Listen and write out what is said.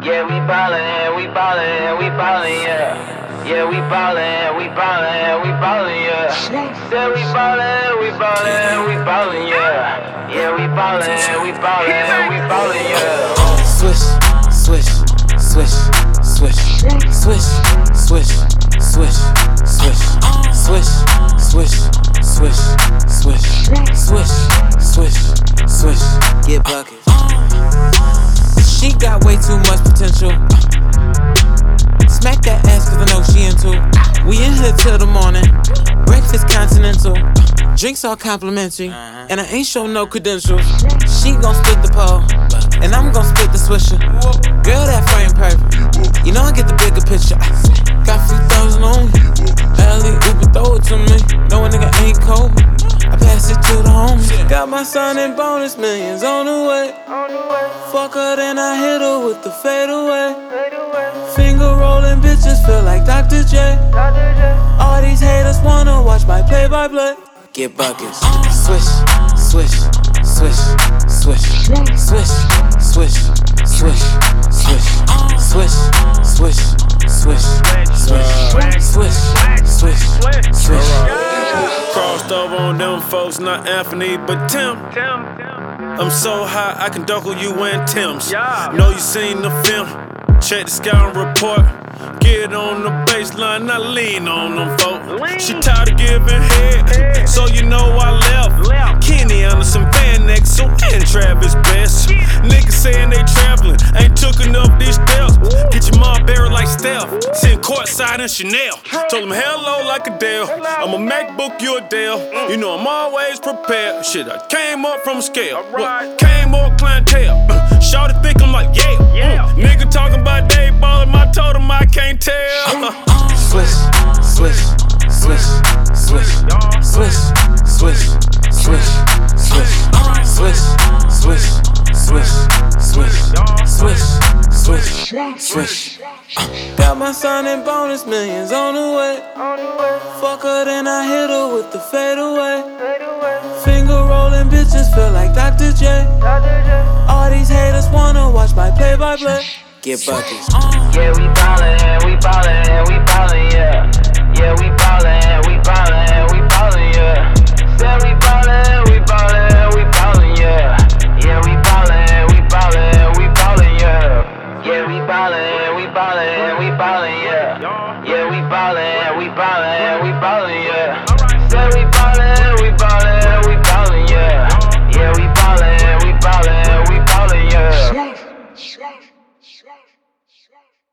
Yeah, we ballin', we ballin', we ballin', yeah. Yeah, we ballin', we ballin', we ballin', yeah. Yeah, we ballin', we ballin', we ballin', yeah. Yeah, we ballin', we ballin', we ballin', yeah. Swish, swish, swish, swish, swish, swish, swish, swish, swish, swish, swish, swish, swish, swish, swish. Get buckets. She got way too much potential. Smack that ass cause I know she into. We in here till the morning. Breakfast continental. Drinks all complimentary. And I ain't show no credentials. She gon' split the pole, and I'm gon' split the swisher. Girl, that frame perfect. You know I get the bigger picture. Got a few thousand on me. Alley Uber throw it to me. No a nigga ain't cold. I pass it to the homies. Got my son in bonus millions on the way. Fuck her, then I hit her with the fadeaway. Finger rolling bitches feel like Dr. J. All these haters wanna watch my play-by-play. Get buckets. Swish, swish, swish, swish, swish, swish, swish, swish, swish, swish, swish, swish, swish, swish, swish. Crossed over on them folks, not Anthony, but Tim. I'm so high, I can duckle you in Tim's. Know you seen the film, check the scouting report. Get on the baseline, I lean on them folks. She tired of giving head, so you know I left. Kenny Anderson, Van X, so and Travis Best. Niggas saying they traveling, ain't took enough these steps. Get your mom buried like Steph, sitting courtside in Chanel. Told him hello like Adele, I'm a MacBook, you a Dell. You know I'm always prepared. Shit, I came up from scale, came up clientele. Shawty think I'm like, yeah. Nigga talking about they ballin', I told him I can't tell. Swish, swish, swish, swish, swish, swish, swish, swish, swish, swish, swish, swish, swish, swish, swish. Got my son in bonus millions on the way. Fuck her, then I hit her with the fadeaway. Finger rolling bitches feel like Dr. J. All these haters wanna watch my play-by-play. Get buckets. Yeah, we ballin', we ballin', we ballin', yeah. Yeah, we ballin', we ballin', we ballin', yeah. Yeah, we ballin', we ballin', we ballin', yeah. Yeah, we ballin', we ballin', we ballin', yeah. Yeah, we ballin', we ballin', we ballin', yeah. Yeah, we ballin', we ballin', we ballin', yeah. Yeah, we ballin', we ballin', we ballin', yeah. Yeah, we ballin', we ballin', we ballin', yeah.